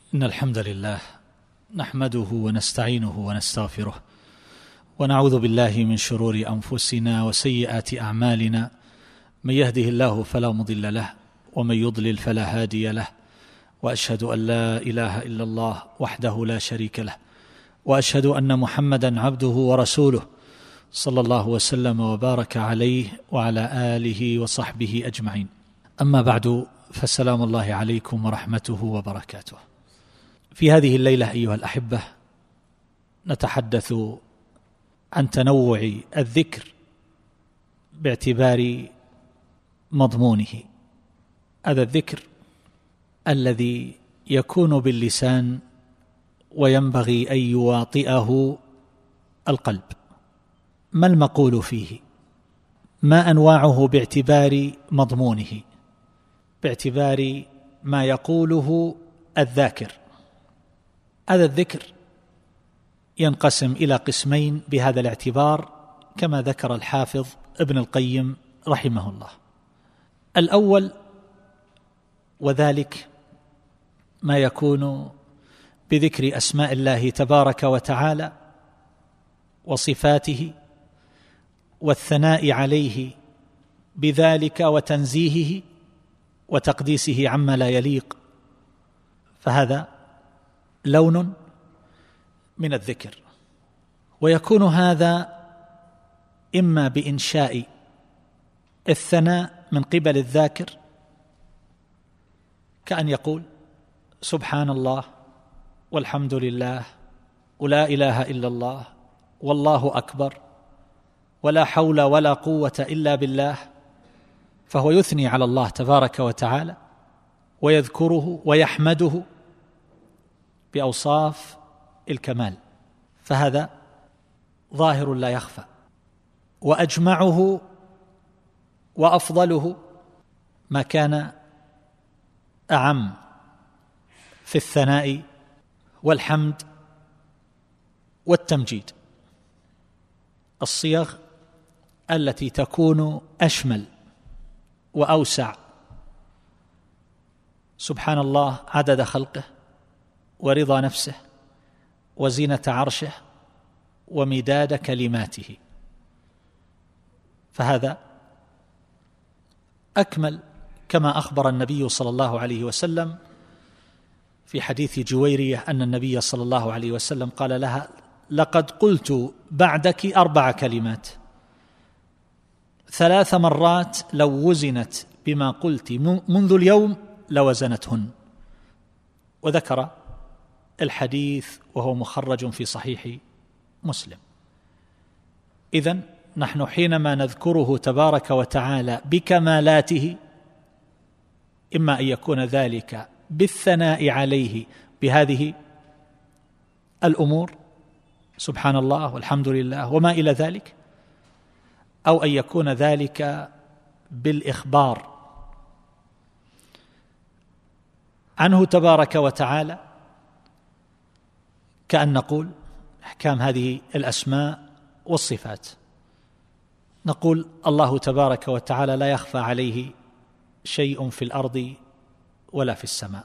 إن الحمد لله نحمده ونستعينه ونستغفره ونعوذ بالله من شرور أنفسنا وسيئات أعمالنا، من يهده الله فلا مضل له ومن يضلل فلا هادي له، وأشهد أن لا إله إلا الله وحده لا شريك له، وأشهد أن محمدا عبده ورسوله صلى الله وسلم وبارك عليه وعلى آله وصحبه أجمعين. أما بعد، فسلام الله عليكم ورحمته وبركاته. في هذه الليلة أيها الأحبة نتحدث عن تنوع الذكر باعتبار مضمونه. هذا الذكر الذي يكون باللسان وينبغي أن يواطئه القلب. ما المقول فيه؟ ما أنواعه باعتبار مضمونه، باعتبار ما يقوله الذاكر. هذا الذكر ينقسم إلى قسمين بهذا الاعتبار كما ذكر الحافظ ابن القيم رحمه الله. الأول وذلك ما يكون بذكر أسماء الله تبارك وتعالى وصفاته والثناء عليه بذلك وتنزيهه وتقديسه عما لا يليق، فهذا لون من الذكر. ويكون هذا إما بإنشاء الثناء من قبل الذاكر، كأن يقول سبحان الله والحمد لله ولا إله إلا الله والله أكبر ولا حول ولا قوة إلا بالله، فهو يثني على الله تبارك وتعالى ويذكره ويحمده بأوصاف الكمال، فهذا ظاهر لا يخفى. وأجمعه وأفضله ما كان أعم في الثناء والحمد والتمجيد، الصيغ التي تكون أشمل وأوسع. سبحان الله عدد خلقه ورضا نفسه وزينة عرشه ومداد كلماته، فهذا أكمل، كما أخبر النبي صلى الله عليه وسلم في حديث جويرية أن النبي صلى الله عليه وسلم قال لها: لقد قلت بعدك 4 كلمات 3 مرات لو وزنت بما قلت منذ اليوم لوزنتهن. وذكر الحديث وهو مخرج في صحيح مسلم. إذن نحن حينما نذكره تبارك وتعالى بكمالاته، إما أن يكون ذلك بالثناء عليه بهذه الأمور سبحان الله والحمد لله وما إلى ذلك، أو أن يكون ذلك بالإخبار عنه تبارك وتعالى، كأن نقول أحكام هذه الأسماء والصفات، نقول الله تبارك وتعالى لا يخفى عليه شيء في الأرض ولا في السماء،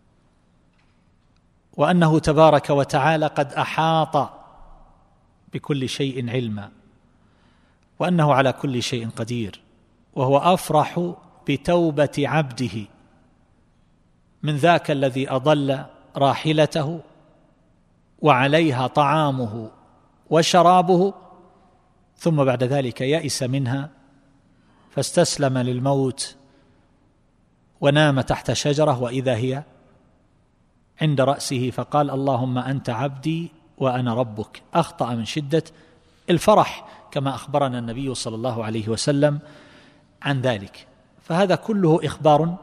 وأنه تبارك وتعالى قد أحاط بكل شيء علما، وأنه على كل شيء قدير، وهو أفرح بتوبة عبده من ذاك الذي أضل راحلته وعليها طعامه وشرابه، ثم بعد ذلك يئس منها فاستسلم للموت ونام تحت شجرة وإذا هي عند رأسه، فقال اللهم أنت عبدي وأنا ربك. أخطأ من شدة الفرح كما أخبرنا النبي صلى الله عليه وسلم عن ذلك. فهذا كله إخبار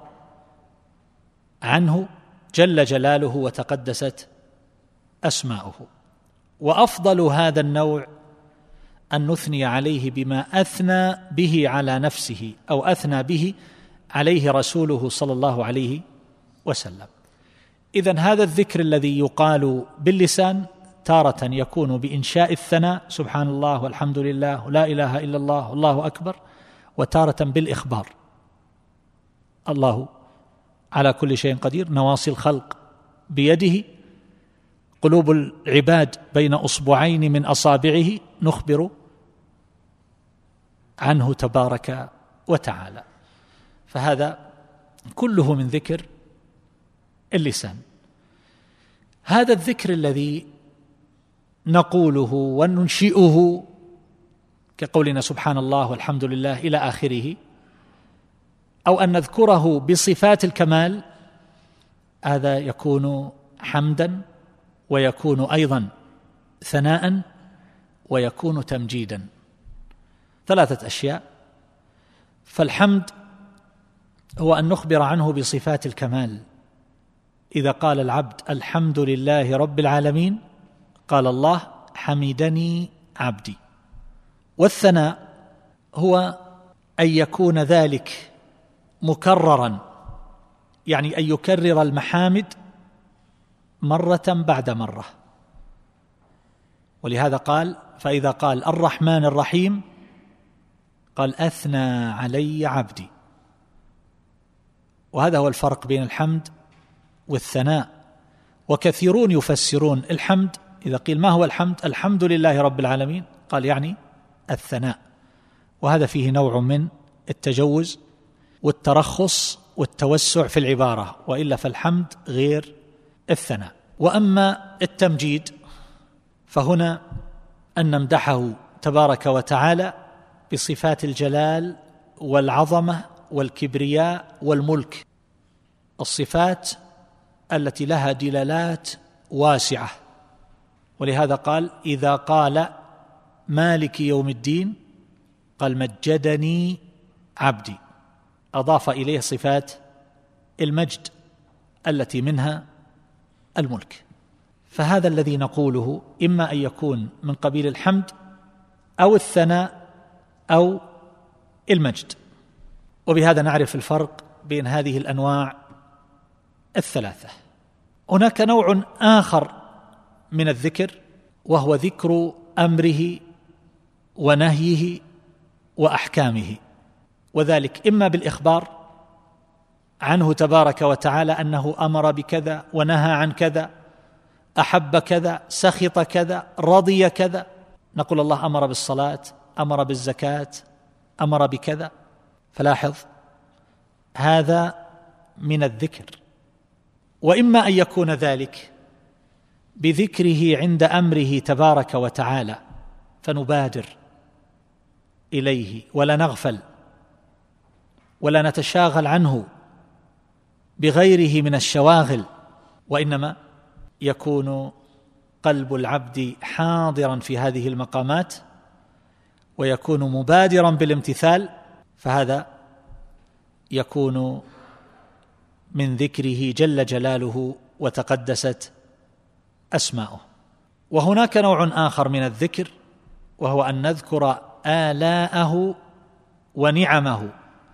عنه جل جلاله وتقدست أسماؤه. وأفضل هذا النوع أن نثني عليه بما أثنى به على نفسه أو أثنى به عليه رسوله صلى الله عليه وسلم. إذن هذا الذكر الذي يقال باللسان تارة يكون بإنشاء الثناء سبحان الله والحمد لله لا إله إلا الله والله أكبر، وتارة بالإخبار الله على كل شيء قدير، نواصي الخلق بيده، قلوب العباد بين أصبعين من أصابعه، نخبر عنه تبارك وتعالى. فهذا كله من ذكر اللسان. هذا الذكر الذي نقوله وننشئه كقولنا سبحان الله والحمد لله إلى آخره، أو أن نذكره بصفات الكمال، هذا يكون حمدا، ويكون أيضا ثناء، ويكون تمجيدا. 3 أشياء. فالحمد هو أن نخبر عنه بصفات الكمال. إذا قال العبد الحمد لله رب العالمين، قال الله حمدني عبدي. والثناء هو أن يكون ذلك مكررا، يعني أن يكرر المحامد مرة بعد مرة. ولهذا قال: فإذا قال الرحمن الرحيم قال أثنى علي عبدي. وهذا هو الفرق بين الحمد والثناء. وكثيرون يفسرون الحمد، إذا قيل ما هو الحمد؟ الحمد لله رب العالمين، قال يعني الثناء. وهذا فيه نوع من التجوز والترخص والتوسع في العبارة، وإلا فالحمد غير الثناء. وأما التمجيد فهنا أن نمدحه تبارك وتعالى بصفات الجلال والعظمة والكبرياء والملك، الصفات التي لها دلالات واسعة. ولهذا قال: إذا قال مالك يوم الدين قال مجدني عبدي، أضاف إليه صفات المجد التي منها الملك. فهذا الذي نقوله إما أن يكون من قبيل الحمد أو الثناء أو المجد. وبهذا نعرف الفرق بين هذه الأنواع الثلاثة. هناك نوع آخر من الذكر، وهو ذكر أمره ونهيه وأحكامه، وذلك إما بالإخبار عنه تبارك وتعالى أنه أمر بكذا ونهى عن كذا، أحب كذا، سخط كذا، رضي كذا. نقول الله أمر بالصلاة، أمر بالزكاة، أمر بكذا. فلاحظ هذا من الذكر. وإما أن يكون ذلك بذكره عند أمره تبارك وتعالى فنبادر إليه ولا نغفل ولا نتشاغل عنه بغيره من الشواغل، وإنما يكون قلب العبد حاضرا في هذه المقامات ويكون مبادرا بالامتثال، فهذا يكون من ذكره جل جلاله وتقدست أسماؤه. وهناك نوع آخر من الذكر، وهو أن نذكر آلاءه ونعمه،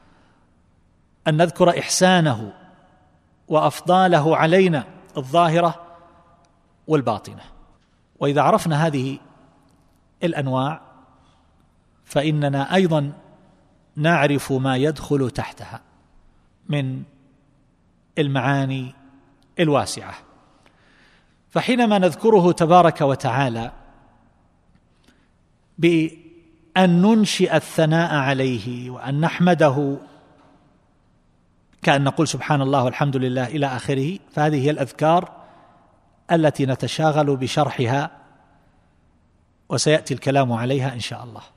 أن نذكر إحسانه وأفضاله علينا الظاهرة والباطنة. وإذا عرفنا هذه الأنواع فإننا أيضا نعرف ما يدخل تحتها من المعاني الواسعة. فحينما نذكره تبارك وتعالى بأن ننشئ الثناء عليه وأن نحمده، كأن نقول سبحان الله والحمد لله إلى آخره، فهذه هي الأذكار التي نتشاغل بشرحها وسيأتي الكلام عليها إن شاء الله.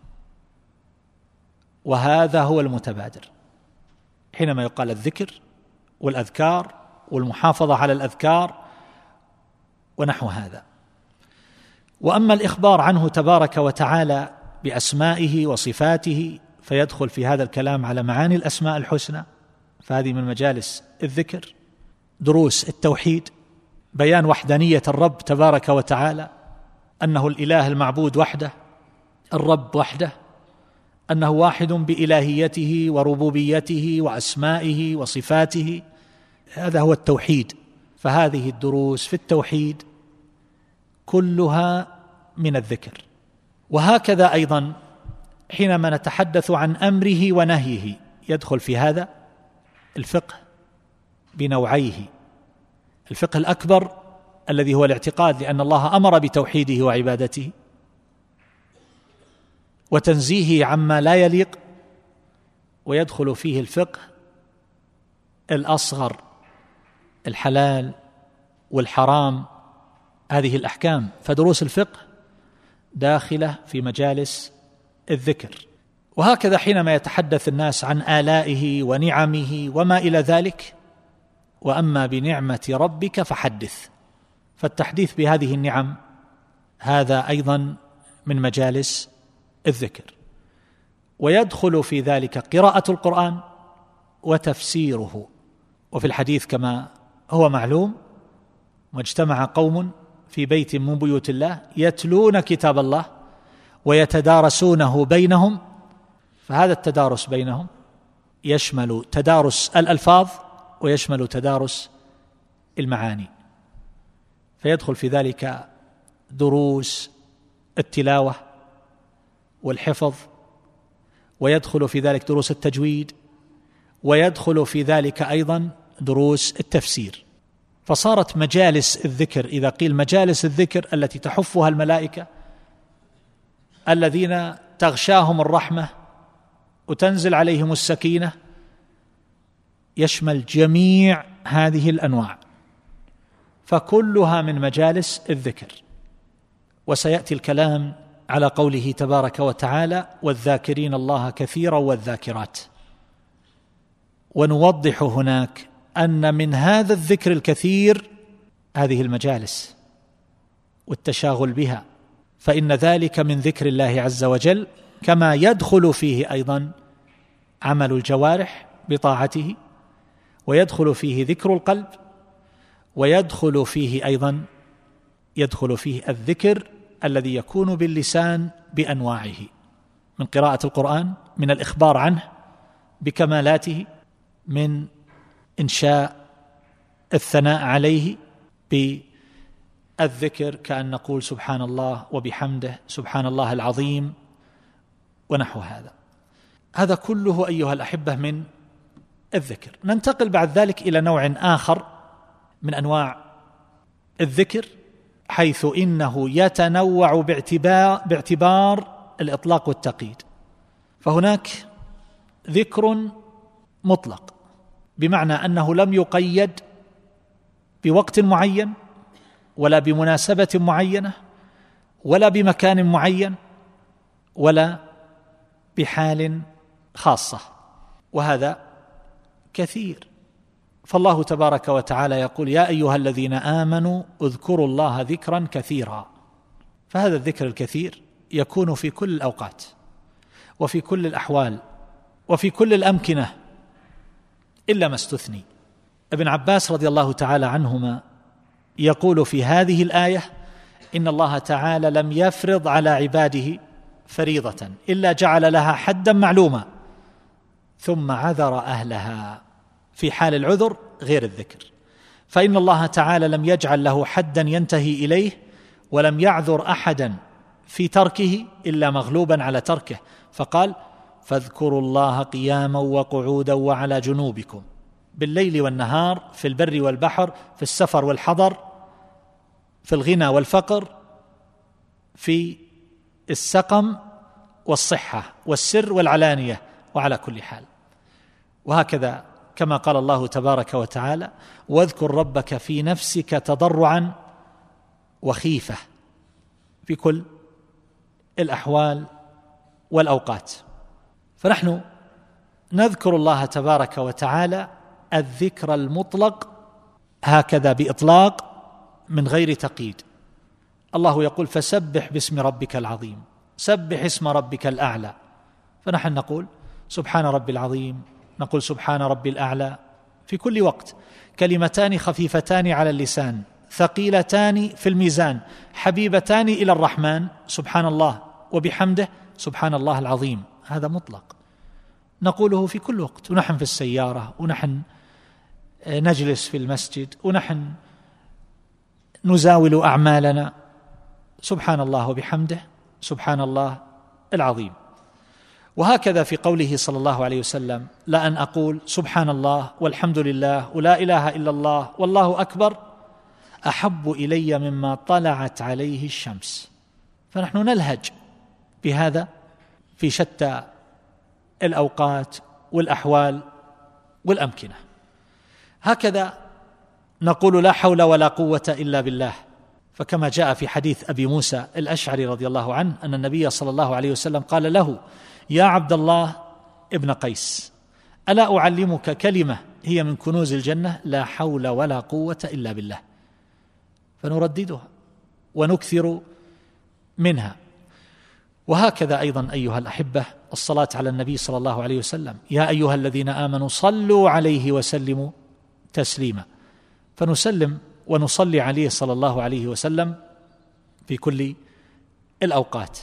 وهذا هو المتبادر حينما يقال الذكر والأذكار والمحافظة على الأذكار ونحو هذا. وأما الإخبار عنه تبارك وتعالى بأسمائه وصفاته فيدخل في هذا الكلام على معاني الأسماء الحسنى، فهذه من مجالس الذكر. دروس التوحيد، بيان وحدانية الرب تبارك وتعالى، أنه الإله المعبود وحده، الرب وحده، أنه واحد بإلهيته وربوبيته وأسمائه وصفاته. هذا هو التوحيد. فهذه الدروس في التوحيد كلها من الذكر. وهكذا أيضا حينما نتحدث عن أمره ونهيه يدخل في هذا الفقه بنوعيه، الفقه الأكبر الذي هو الاعتقاد، لأن الله أمر بتوحيده وعبادته وتنزيهه عما لا يليق، ويدخل فيه الفقه الأصغر، الحلال والحرام، هذه الأحكام. فدروس الفقه داخلة في مجالس الذكر. وهكذا حينما يتحدث الناس عن آلائه ونعمه وما إلى ذلك، وأما بنعمة ربك فحدث، فالتحديث بهذه النعم هذا أيضا من مجالس الذكر. ويدخل في ذلك قراءة القرآن وتفسيره. وفي الحديث كما هو معلوم: واجتمع قوم في بيت من بيوت الله يتلون كتاب الله ويتدارسونه بينهم. فهذا التدارس بينهم يشمل تدارس الألفاظ ويشمل تدارس المعاني، فيدخل في ذلك دروس التلاوة والحفظ، ويدخل في ذلك دروس التجويد، ويدخل في ذلك أيضا دروس التفسير. فصارت مجالس الذكر، إذا قيل مجالس الذكر التي تحفها الملائكة الذين تغشاهم الرحمة وتنزل عليهم السكينة، يشمل جميع هذه الأنواع، فكلها من مجالس الذكر. وسيأتي الكلام على قوله تبارك وتعالى: والذاكرين الله كثيرا والذاكرات. ونوضح هناك أن من هذا الذكر الكثير هذه المجالس والتشاغل بها، فإن ذلك من ذكر الله عز وجل، كما يدخل فيه أيضا عمل الجوارح بطاعته، ويدخل فيه ذكر القلب، ويدخل فيه أيضا الذكر الذي يكون باللسان بأنواعه، من قراءة القرآن، من الإخبار عنه بكمالاته، من إنشاء الثناء عليه بالذكر، كأن نقول سبحان الله وبحمده، سبحان الله العظيم، ونحو هذا. هذا كله أيها الأحبة من الذكر. ننتقل بعد ذلك إلى نوع آخر من أنواع الذكر، حيث إنه يتنوع باعتبار الإطلاق والتقييد. فهناك ذكر مطلق، بمعنى أنه لم يقيد بوقت معين، ولا بمناسبة معينة، ولا بمكان معين، ولا بحال خاصة، وهذا كثير. فالله تبارك وتعالى يقول: يا أيها الذين آمنوا اذكروا الله ذكرا كثيرا. فهذا الذكر الكثير يكون في كل الأوقات، وفي كل الأحوال، وفي كل الأمكنة، إلا ما استثني. ابن عباس رضي الله تعالى عنهما يقول في هذه الآية: إن الله تعالى لم يفرض على عباده فريضة إلا جعل لها حدا معلوما، ثم عذر أهلها. في حال العذر غير الذكر، فإن الله تعالى لم يجعل له حدا ينتهي إليه، ولم يعذر أحدا في تركه إلا مغلوبا على تركه، فقال: فاذكروا الله قياما وقعودا وعلى جنوبكم، بالليل والنهار، في البر والبحر، في السفر والحضر، في الغنى والفقر، في السقم والصحة، والسر والعلانية، وعلى كل حال. وهكذا كما قال الله تبارك وتعالى: واذكر ربك في نفسك تضرعا وخيفة، في كل الأحوال والأوقات. فنحن نذكر الله تبارك وتعالى الذكر المطلق هكذا بإطلاق من غير تقييد. الله يقول: فسبح باسم ربك العظيم، سبح اسم ربك الأعلى. فنحن نقول سبحان ربي العظيم، نقول سبحان ربي الأعلى في كل وقت، كلمتان خفيفتان على اللسان، ثقيلتان في الميزان، حبيبتان إلى الرحمن، سبحان الله وبحمده، سبحان الله العظيم. هذا مطلق نقوله في كل وقت، ونحن في السيارة، ونحن نجلس في المسجد، ونحن نزاول أعمالنا، سبحان الله وبحمده، سبحان الله العظيم. وهكذا في قوله صلى الله عليه وسلم: لا أن أقول سبحان الله والحمد لله ولا إله إلا الله والله أكبر أحب إلي مما طلعت عليه الشمس. فنحن نلهج بهذا في شتى الأوقات والأحوال والأمكنة. هكذا نقول لا حول ولا قوة إلا بالله، فكما جاء في حديث أبي موسى الأشعري رضي الله عنه أن النبي صلى الله عليه وسلم قال له: يا عبد الله ابن قيس، ألا أعلمك كلمة هي من كنوز الجنة؟ لا حول ولا قوة إلا بالله. فنرددها ونكثر منها. وهكذا أيضا أيها الأحبة الصلاة على النبي صلى الله عليه وسلم: يا أيها الذين آمنوا صلوا عليه وسلموا تسليما. فنسلم ونصلي عليه صلى الله عليه وسلم في كل الأوقات.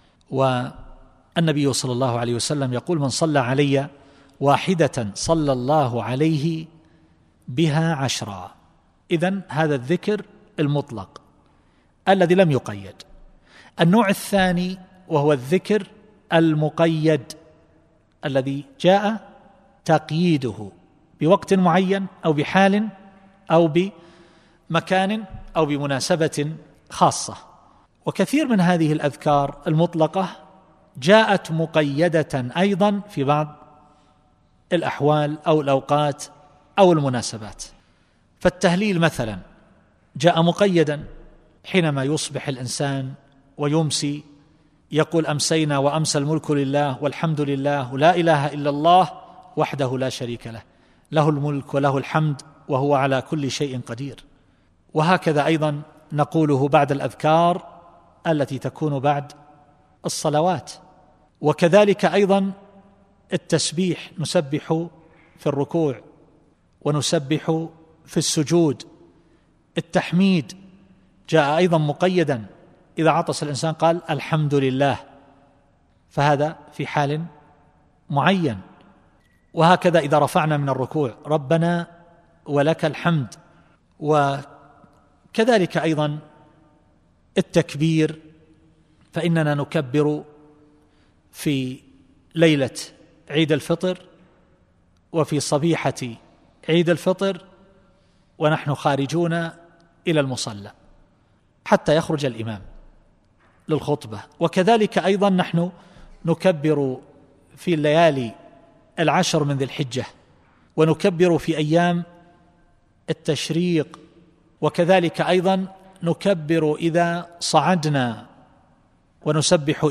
والنبي صلى الله عليه وسلم يقول: من صلى علي واحدة صلى الله عليه بها 10. إذن هذا الذكر المطلق الذي لم يقيد. النوع الثاني وهو الذكر المقيد الذي جاء تقييده بوقت معين أو بحال أو بمكان أو بمناسبة خاصة. وكثير من هذه الأذكار المطلقة جاءت مقيدة أيضا في بعض الأحوال أو الأوقات أو المناسبات. فالتهليل مثلا جاء مقيدا حينما يصبح الإنسان ويمسي يقول: أمسينا وأمسى الملك لله والحمد لله لا إله إلا الله وحده لا شريك له، له الملك وله الحمد وهو على كل شيء قدير. وهكذا أيضا نقوله بعد الأذكار التي تكون بعد الصلوات. وكذلك أيضا التسبيح، نسبح في الركوع ونسبح في السجود. التحميد جاء أيضا مقيدا، إذا عطس الإنسان قال الحمد لله، فهذا في حال معين. وهكذا إذا رفعنا من الركوع: ربنا ولك الحمد. وكذلك أيضا التكبير، فإننا نكبر في ليلة عيد الفطر وفي صبيحة عيد الفطر ونحن خارجون إلى المصلى حتى يخرج الإمام للخطبة. وكذلك أيضا نحن نكبر في الليالي 10 من ذي الحجة، ونكبر في أيام التشريق، وكذلك أيضا نكبر إذا صعدنا، ونسبح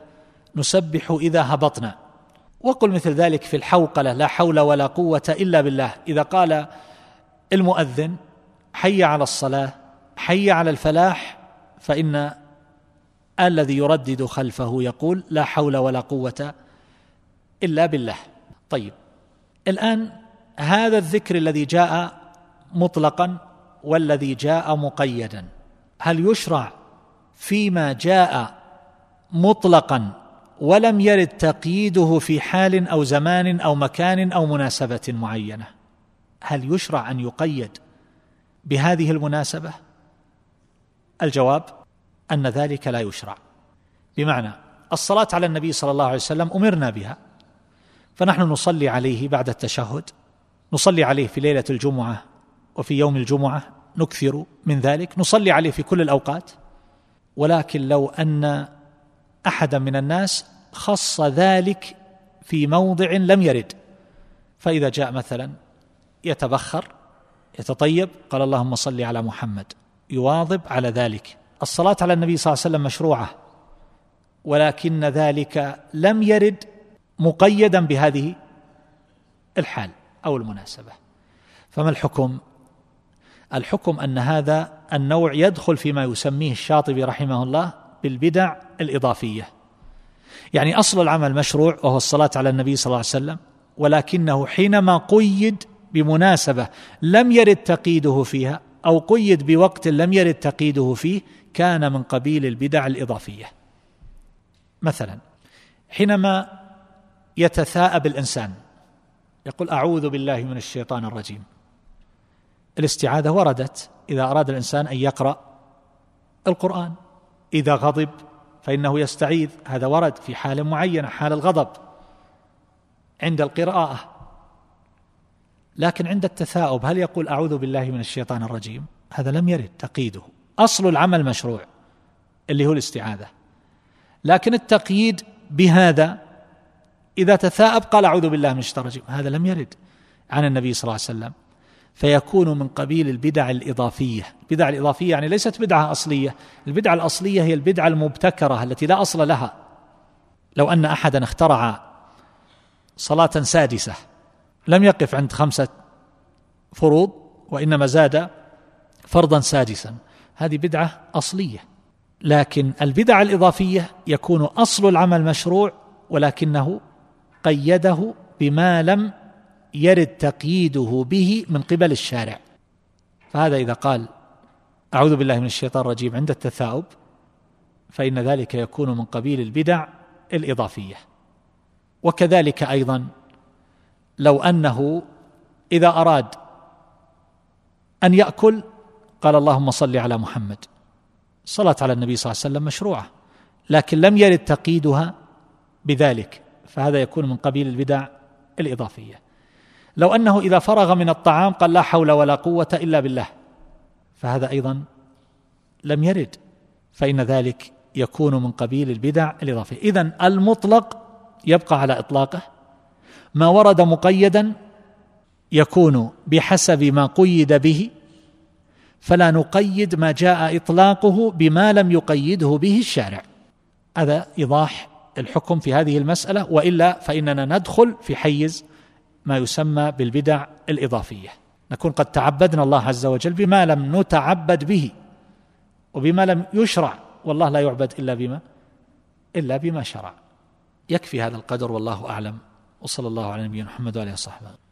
إذا هبطنا. وقل مثل ذلك في الحوقلة: لا حول ولا قوة إلا بالله. إذا قال المؤذن: حي على الصلاة، حي على الفلاح، فإن الذي يردد خلفه يقول: لا حول ولا قوة إلا بالله. طيب، الآن هذا الذكر الذي جاء مطلقا والذي جاء مقيدا، هل يشرع فيما جاء مطلقا ولم يرد تقييده في حال أو زمان أو مكان أو مناسبة معينة؟ هل يشرع أن يقيد بهذه المناسبة؟ الجواب أن ذلك لا يشرع. بمعنى الصلاة على النبي صلى الله عليه وسلم أمرنا بها، فنحن نصلي عليه بعد التشهد، نصلي عليه في ليلة الجمعة وفي يوم الجمعة، نكثر من ذلك، نصلي عليه في كل الأوقات. ولكن لو أن أحدا من الناس خص ذلك في موضع لم يرد، فإذا جاء مثلا يتبخر يتطيب قال: اللهم صل على محمد، يواظب على ذلك. الصلاة على النبي صلى الله عليه وسلم مشروعة، ولكن ذلك لم يرد مقيدا بهذه الحال أو المناسبة. فما الحكم؟ الحكم أن هذا النوع يدخل فيما يسميه الشاطبي رحمه الله بالبدع الإضافية. يعني أصل العمل مشروع وهو الصلاة على النبي صلى الله عليه وسلم، ولكنه حينما قيد بمناسبة لم يرد تقييده فيها أو قيد بوقت لم يرد تقييده فيه، كان من قبيل البدع الإضافية. مثلا حينما يتثاءب الإنسان يقول: أعوذ بالله من الشيطان الرجيم، الاستعاذة وردت إذا أراد الإنسان أن يقرأ القرآن. إذا غضب فإنه يستعيذ، هذا ورد في حال معينة، حال الغضب عند القراءة. لكن عند التثاؤب هل يقول أعوذ بالله من الشيطان الرجيم؟ هذا لم يرد تقييده. أصل العمل مشروع اللي هو الاستعاذة، لكن التقييد بهذا إذا تثاءب قال أعوذ بالله من الشيطان الرجيم، هذا لم يرد عن النبي صلى الله عليه وسلم، فيكون من قبيل البدع الإضافية. البدع الإضافية يعني ليست بدعة أصلية، البدعة الأصلية هي البدعة المبتكرة التي لا أصل لها. لو أن أحدا اخترع صلاة سادسة لم يقف عند 5 فروض وإنما زاد فرضا سادسا، هذه بدعة أصلية. لكن البدع الإضافية يكون أصل العمل مشروع ولكنه قيده بما لم يرد تقييده به من قبل الشارع. فهذا إذا قال أعوذ بالله من الشيطان الرجيم عند التثاؤب فإن ذلك يكون من قبيل البدع الإضافية. وكذلك أيضا لو أنه إذا أراد أن يأكل قال اللهم صل على محمد، الصلاة على النبي صلى الله عليه وسلم مشروعة لكن لم يرد تقييدها بذلك، فهذا يكون من قبيل البدع الإضافية. لو أنه إذا فرغ من الطعام قال لا حول ولا قوة إلا بالله، فهذا أيضا لم يرد، فإن ذلك يكون من قبيل البدع الإضافية. إذن المطلق يبقى على إطلاقه، ما ورد مقيدا يكون بحسب ما قيد به، فلا نقيد ما جاء إطلاقه بما لم يقيده به الشارع. هذا إيضاح الحكم في هذه المسألة، وإلا فإننا ندخل في حيز ما يسمى بالبدع الإضافية، نكون قد تعبدنا الله عز وجل بما لم نتعبد به وبما لم يشرع، والله لا يعبد إلا بما شرع. يكفي هذا القدر والله أعلم، وصلى الله على نبينا محمد وعلى آله وصحبه.